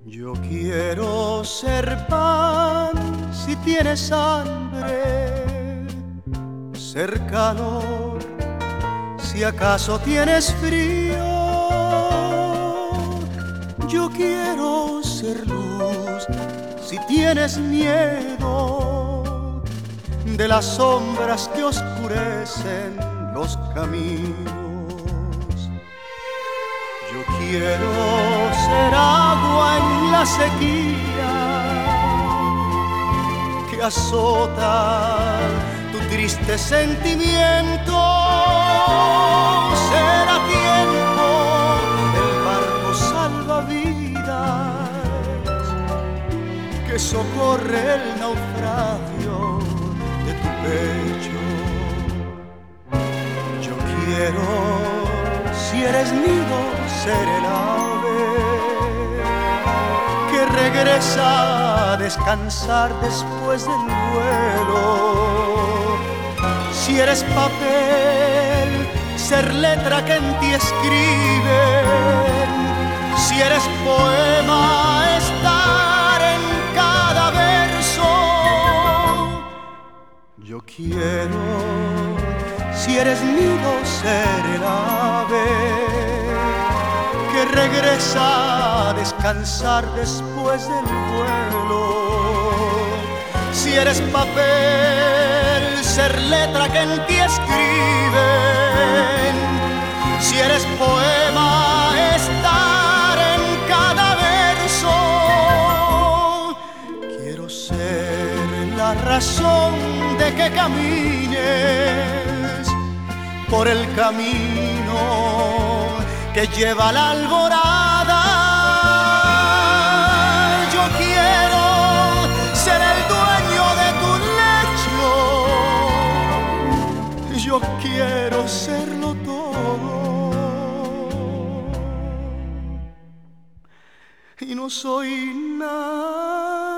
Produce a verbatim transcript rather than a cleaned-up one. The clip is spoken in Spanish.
Yo quiero ser pan si tienes hambre, ser calor si acaso tienes frío. Yo quiero ser luz si tienes miedo de las sombras que oscurecen los caminos. Yo quiero ser agua en la sequía que azota tu triste sentimiento. Será tiempo el barco salvavidas que socorre el naufragio de tu pecho. Yo quiero, si eres nido, ser el ave que regresa a descansar después del vuelo. Si eres papel, ser letra que en ti escriben. Si eres poema, estar en cada verso. Yo quiero, si eres nido, ser el ave que regresa a descansar después del vuelo. Si eres papel, ser letra que en ti escriben. Si eres poema, estar en cada verso. Quiero ser la razón de que camines por el camino que lleva a la alborada. Yo quiero ser el dueño de tu lecho. Yo quiero serlo todo. Y no soy nada.